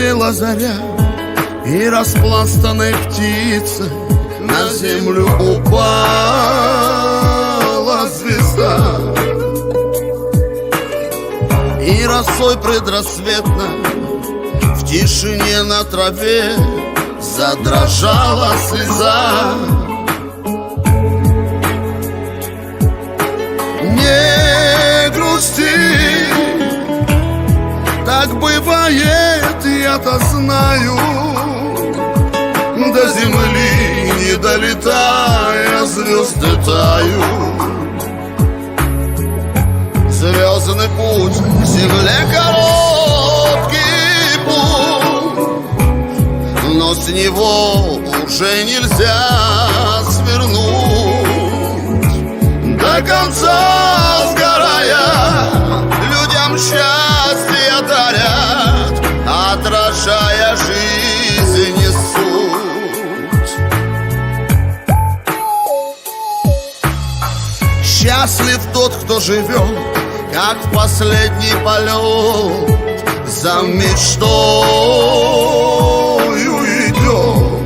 Села заря, и распластанной птицей на землю упала звезда. И росой предрассветной в тишине на траве задрожала слеза. Не грусти, так бывает, я-то знаю. До земли не долетая, звезды тают. Звездный путь к земле короткий путь, но с него уже нельзя свернуть. До конца сгорая, людям счастье дарят, отражая жизнь и суть. Счастлив тот, кто живет, как в последний полет, за мечтою идет.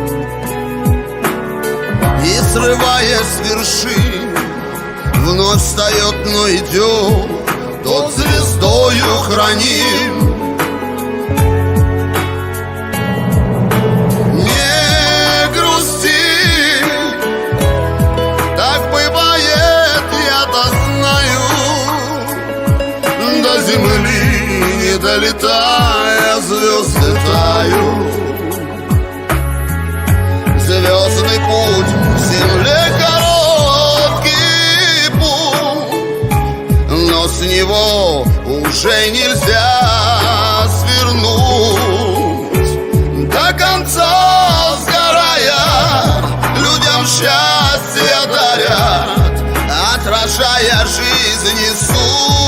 И срываясь с вершин, вновь встает, но идет, тот звездою храним. Не грусти, так бывает, я-то знаю. До земли не долетая, звезды тают. Звездный путь к земле короткий путь, но с него уже нельзя свернуть. До конца сгорая, людям счастье дарят, отражая жизнь и суть.